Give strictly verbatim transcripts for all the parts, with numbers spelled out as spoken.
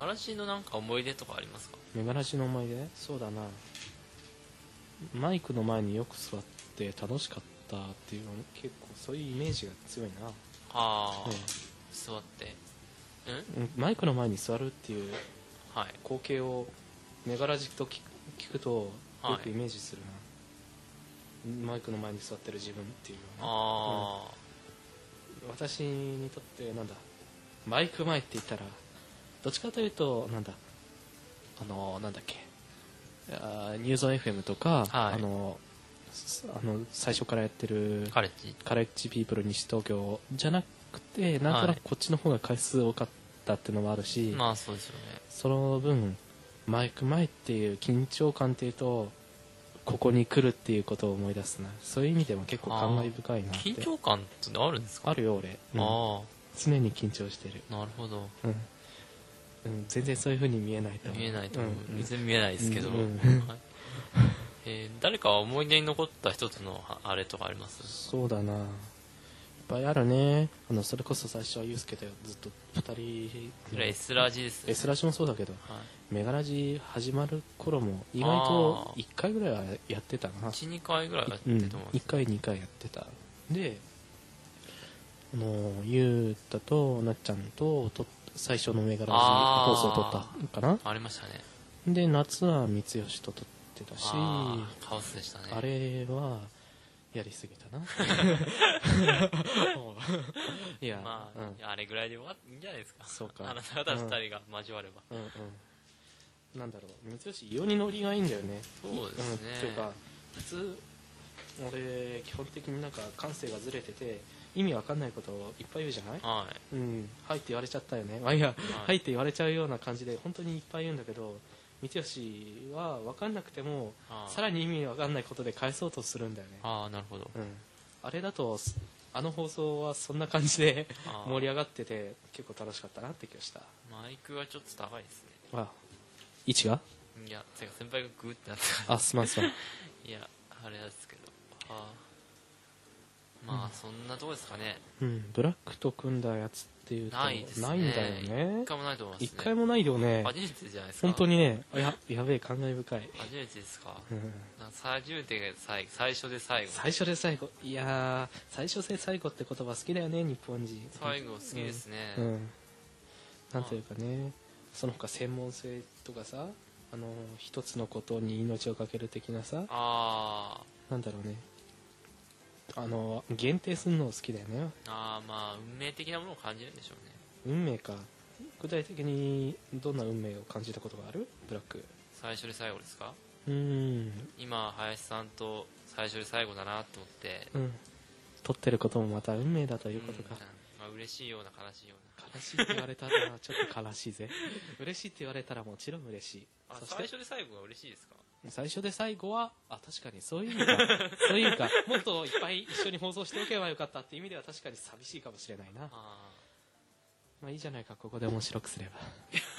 ラジのなんか思い出とかありますか？ メガラジの思い出、そうだな、マイクの前によく座って楽しかったっていうの、結構そういうイメージが強いな。 ああ、 うん、 座ってうんマイクの前に座るっていうはい光景をメガラジと聞く聞くとよくイメージするな、マイクの前に座ってる自分っていうのは、 ああ、 うん、私にとってなんだ、マイク前って言ったらどっちかというとなんだ、あのなんだっけ、あニューゾン エフエム とか、 はい、 あのあの最初からやってるカレッジカレッジピープル西東京じゃなくて、なんとなくこっちの方が回数多かったっていうのもあるし、 まあそうですよね。 その分マイク前っていう緊張感っていうとここに来るっていうことを思い出すな。そういう意味でも結構感慨深いなって。 緊張感ってあるんですか？ あるよ俺、うん、 あ常に緊張してる。 あ、なるほど、 うんうん、全然そういう風に見えないと思う。 見えないと思う、 うん、 全然見えないですけど、 うんうんはい、えー、誰か思い出に残った人とのあれとかあります？ そうだな、いっぱいあるね。あのそれこそ最初はユースケとずっとふたり、 それ S ラジですね。 S ラジもそうだけど、 はい、 メガラジ始まる頃も意外といっかいぐらいはやってたな。 いちにかいぐらいやってたと思います、ね、 うん、いっかいにかいやってた。であのゆうたとなっちゃんとと最初のメガラジ放送を撮ったかな。 ありましたね。 で夏は三吉と撮ってたし、 カオスでしたね。 あれはやりすぎたな。いや、 まあ、うん、あれぐらいで終わっていいんじゃないですか。 そうか、 あなた方ふたりが交われば、 うんうんうん、なんだろう、三吉異様にノリがいいんだよね。 そうですね、 うん、というか普通俺基本的になんか感性がずれてて意味わかんないことをいっぱい言うじゃない、 はい、 うん、はいって言われちゃったよね。あいや、はい、はいって言われちゃうような感じで本当にいっぱい言うんだけど、三吉は分かんなくてもさらに意味わかんないことで返そうとするんだよね。 ああ、なるほど、 うん、あれだとあの放送はそんな感じで盛り上がってて結構楽しかったなって気がした。 マイクはちょっと高いですね。 あ、位置が、 いや、てか先輩がグーってなってた。あ、すまんすまん。 いや、あれですけど、あまあ、うん、そんなとこですかね。 うん、ブラックと組んだやつっていうとないですね。 ないんだよね。 一回もないと思いますね。 一回もないよね。 初めてじゃないですか。 本当にね、ややべえ、感慨深い。 初めてですか。 うん、 初めてが最最初で最後。 最初で最後。いやー、最初で最後って言葉好きだよね、日本人。 最後好きですね。 うん。うん、なんというかね、その他専門性とかさ、あの一つのことに命をかける的なさ、 あなんだろうね、あの限定するの好きだよね。 ああ、まあ運命的なものを感じるんでしょうね。運命か。具体的にどんな運命を感じたことがある？ブラック。 最初で最後ですか？ うーん。 今林さんと最初で最後だなと思って。 うん。撮ってることもまた運命だということか。 うん、まあ嬉しいような悲しいような。 悲しいって言われたらちょっと悲しいぜ。嬉しいって言われたらもちろん嬉しい。 あ、最初で最後が嬉しいですか？ 最初で最後は、あ、確かにそういう意味か。そういう意味か。もっといっぱい一緒に放送しておけばよかったっていう意味では確かに寂しいかもしれないな。あ、まあいいじゃないか、ここで面白くすれば。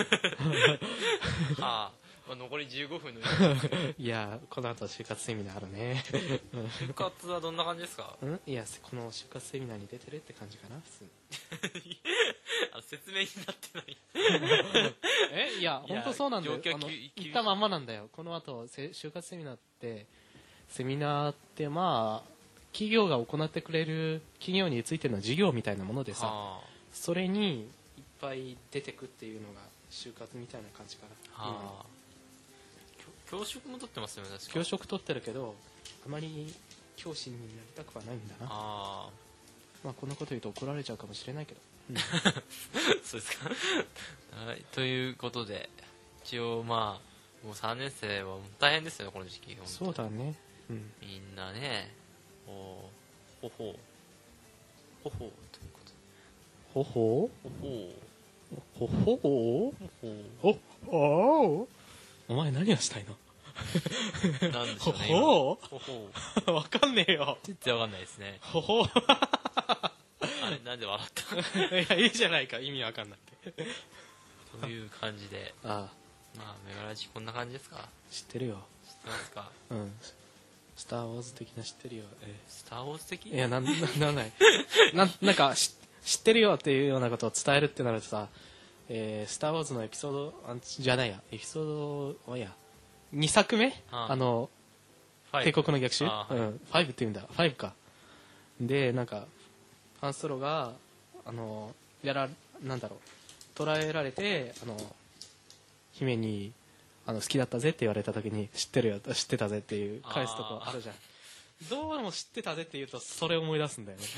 ああ、まあ、残りじゅうごふんのいや、この後就活セミナーあるね。 就活はどんな感じですか？ んいや、この就活セミナーに出てるって感じかな、普通に。 あ、説明になってない。 え、いや、本当そうなんだよ。あの言ったまんまなんだよ。この後就活セミナーってセミナーってまあ企業が行ってくれる企業についての授業みたいなものでさ、はあ、それにいっぱい出てくっていうのが就活みたいな感じかな。はあ、 教職も取ってますよね。確か教職取ってるけどあまり教師になりたくはないんだな。あ、まあこんなこと言うと怒られちゃうかもしれないけど。うん、 そうですか。はい、ということで一応まあもうさんねん生は大変ですよね、この時期。 そうだね、うん、 みんなね、ほほほほほということほほほほほほほほほお前何をしたいの？ なんでしょうね。 ほほわかんねえよ。 全然わかんないですね。 ほほあれなんで笑った？ いや、いいじゃないか、意味わかんなくて。 という感じで、ああ、まあメガラジこんな感じですか？ 知ってるよ。 知ってますか？ うん。スターウォーズ的な知ってるよ。えスターウォーズ的？ いや、なんなんない。ななんか知ってるよっていうようなことを伝えるってなるとさ、 えー、スター・ウォーズのエピソードあじゃないやエピソードいやにさくめああの帝国の逆襲、はい、うん、ファイブって言うんだファイブかでなんかハンソロがあのやらなんだろう捕らえられてあの姫にあの好きだったぜって言われた時に知ってるよ知ってたぜっていう返すとこあるじゃんどうも知ってたぜって言うとそれを思い出すんだよね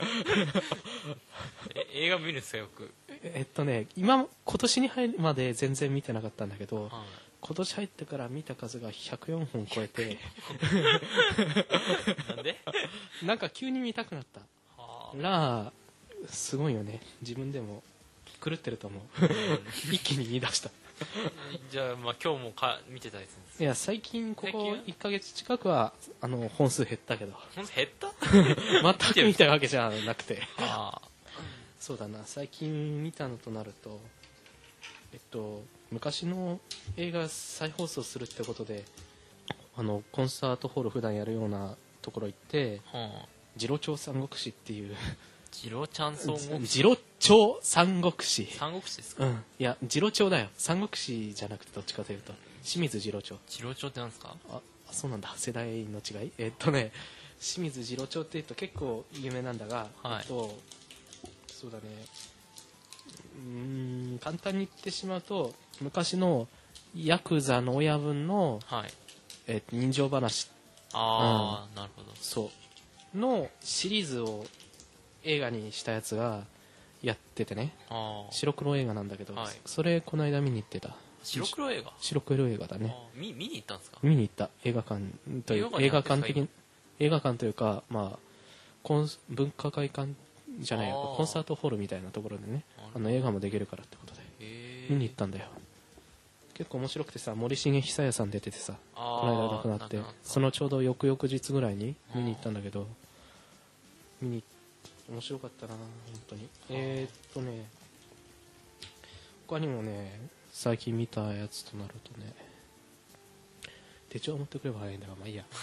映画見るんですかよくえっとね今今年に入るまで全然見てなかったんだけど、はい、今年入ってから見た数がひゃくよんほん超えてなんでなんか急に見たくなったらすごいよね自分でも狂ってると思う一気に言い出したじゃあ、まあ今日もか見てたやつですいや最近ここいっかげつ近くはあの本数減ったけど本数減った全く見たわけじゃなくてそうだな最近見たのとなるとえっと昔の映画再放送するってことであのコンサートホール普段やるようなところ行って、はあ、次郎長三国志っていう次郎ちゃん三国志次郎長三国志三国志ですか、 うん、いや次郎長だよ三国志じゃなくてどっちかというと清水次郎長次郎長ってなんですかあそうなんだ世代の違いえっとね清水次郎長っていうと結構有名なんだが、はい、えっとそうだねうーん簡単に言ってしまうと昔のヤクザの親分の、はいえー、人情話ああ、うん、なるほどそうのシリーズを映画にしたやつがやっててね白黒映画なんだけど、はい、それこの間見に行ってた白黒映画白黒映画だね見見に行ったんですか見に行った映画館という映画館的映画館というかまあコン文化会館じゃないコンサートホールみたいなところでねあの映画もできるからってことで見に行ったんだよ結構面白くてさ森重久彌さん出ててさこの間亡くなってそのちょうど翌々日ぐらいに見に行ったんだけど見に面白かったな本当にえー、っとね他にもね最近見たやつとなるとね手帳持ってくれば早いんだがまあいいや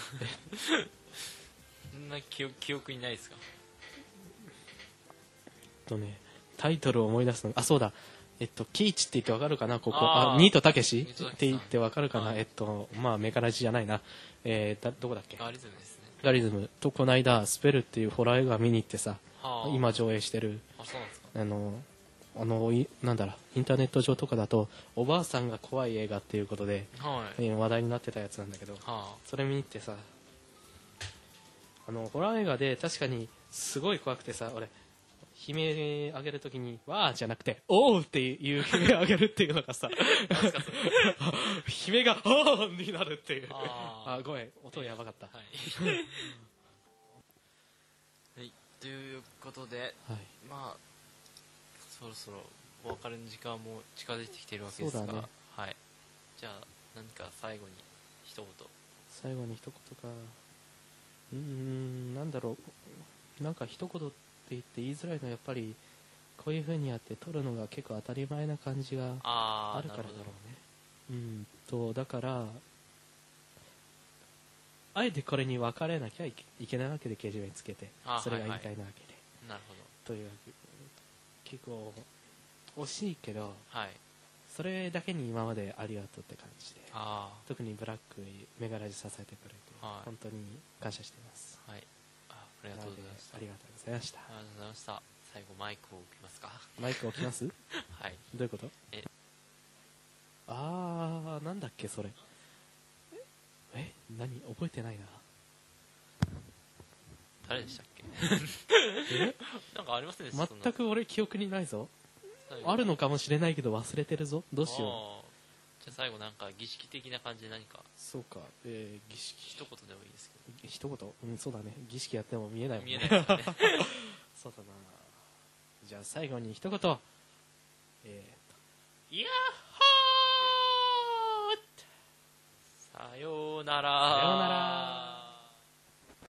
そんな記憶、記憶にないですかとねタイトルを思い出すのあそうだえっとキイチって言ってわかるかなここあニートたけしって言ってわかるかな、はい、えっとまあメカラジじゃないなえー、だどこだっけガリズムですねガリズムとこの間スペルっていうホラー映画見に行ってさ今上映してるあそうなんですかあのあのなんだろインターネット上とかだとおばあさんが怖い映画っていうことで、はい、話題になってたやつなんだけど、はあ、それ見に行ってさあのホラー映画で確かにすごい怖くてさ俺悲鳴あげるときにわーじゃなくておーっていう悲鳴あげるっていうのがさ悲鳴がおーになるっていうああごめん音やばかった、はいはい、ということで、はい、まあそろそろお別れの時間も近づいてきているわけですが、ねはい、じゃあ何か最後に一言最後に一言かうーんなんだろうなんか一言って言って言いづらいのはやっぱりこういう風にやって撮るのが結構当たり前な感じがあるからだろうねうんとだからあえてこれに分かれなきゃいけないわけで掲示板つけてそれが言いたいなわけで、 はいはい、なるほどというわけ結構惜しいけど、 はい、 それだけに今までありがとうって感じで特にブラックメガラジ支えてくれて、はい、本当に感謝しています、 はい、あ, ありがとうございましたありがとうございましたありがとうございました最後マイクを置きますかマイク置きますはいどういうことえあーなんだっけそれえ何覚えてないな誰でしたっけえなんかありませんでした全く俺記憶にないぞあるのかもしれないけど忘れてるぞどうしようじゃあ最後なんか儀式的な感じで何かそうか、えー、儀式一言でもいいですけど一言うんそうだね儀式やっても見えないもんね見えないですよねそうだなじゃあ最後に一言えー、ヤッホーさようならさようなら